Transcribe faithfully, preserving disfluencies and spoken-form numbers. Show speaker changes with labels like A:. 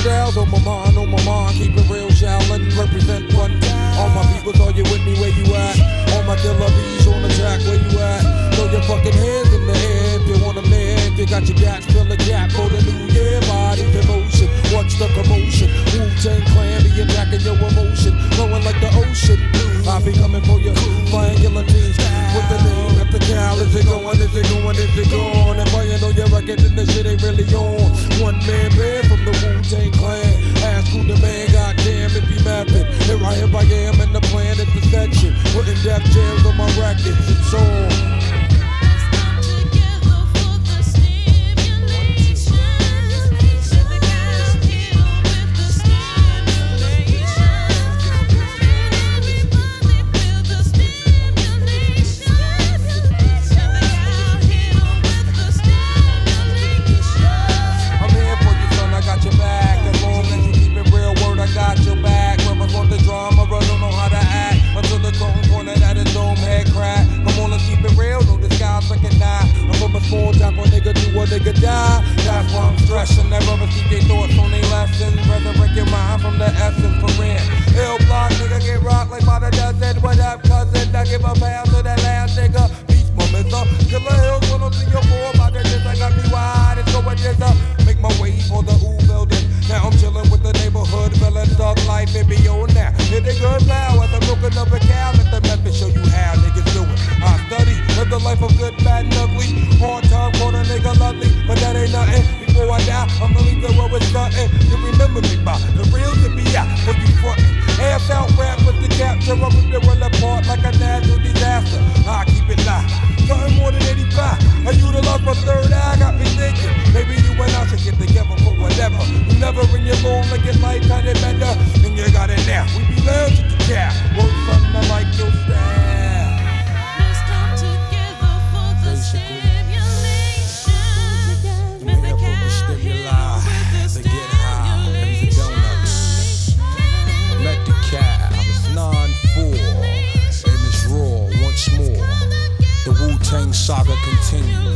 A: styles on my mind, on my mind. Keep it real, Shaolin, represent one time. All my peoples, are you with me? Where you at? All my deliveries on the track, where you at? Throw your fucking hands in the air if you want them there. If you got your gats, fill the gap for the new year. Body's in motion, watch the commotion. Wu-Tang Clan be attacking your emotion, flowing like the ocean. I be coming for you, flying guillotines with the name at the cow. Is it going? Is it going? Is it gone? If I ain't on your record, then the shit ain't really on. One man band from the Wu-Tang Clan. Ask who the man, goddamn if he mapping. Here I, here I am in the planet perception, putting death jams on my records. It's on. Nigga die, that's why I'm stressing. Never receive their thoughts on their lessons. Resurrect your mind from the essence for real. Ill block, nigga get rocked like by the dozen. What up, cousin? I give a pound to that last nigga. Beast momentum, killer hills, one up to your four. My digits, I got me wide, it's going this up. Make my way for the ooh building. Now I'm chilling with the neighborhood, feeling thug life, it be on now. Hit a good bow as I'm looking up a cow. Let the method show you how niggas do it. I study, live the life of good, bad, and ugly. Hard time for the nigga lovely, but that ain't nothing. Before I die, I'ma leave the world with nothing. You remember me by the real to be out for you frontin'. Ass out rap with the capture, I rip the world apart like a natural disaster. I keep it live, something more than eighty-five. I utilize my third eye, got me thinking. Maybe you and I should get together for whatever. You never in your long like your life kinda better, and you got it now. We be lounging to cow, work something I like your style. Saga continues.